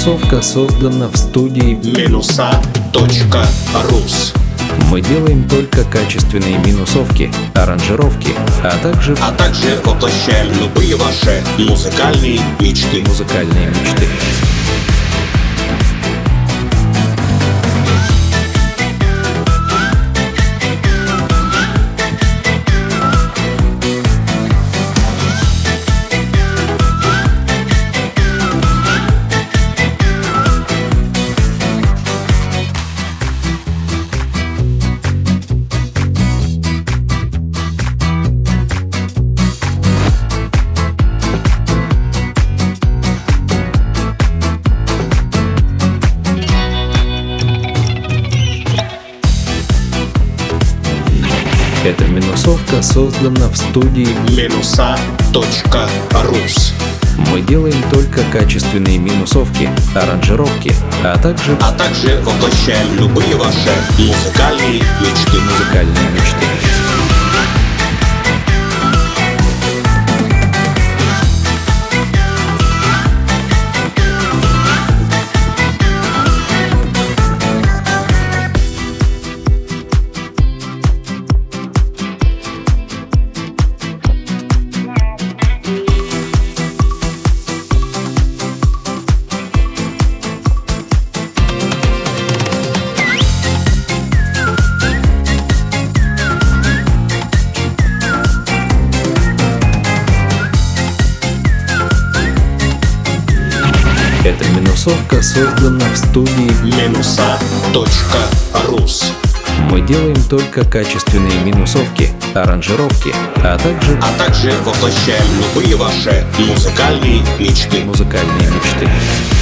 минусовка создана в студии Minusa.rus. Мы делаем только качественные минусовки, аранжировки, а также воплощаем любые ваши музыкальные мечты. Эта минусовка создана в студии Minusa.rus. Мы делаем только качественные минусовки, аранжировки, а также воплощаем любые ваши музыкальные мечты. Эта минусовка создана в студии Minusa.rus. Мы делаем только качественные минусовки, аранжировки, а также воплощаем любые ваши музыкальные мечты. музыкальные мечты.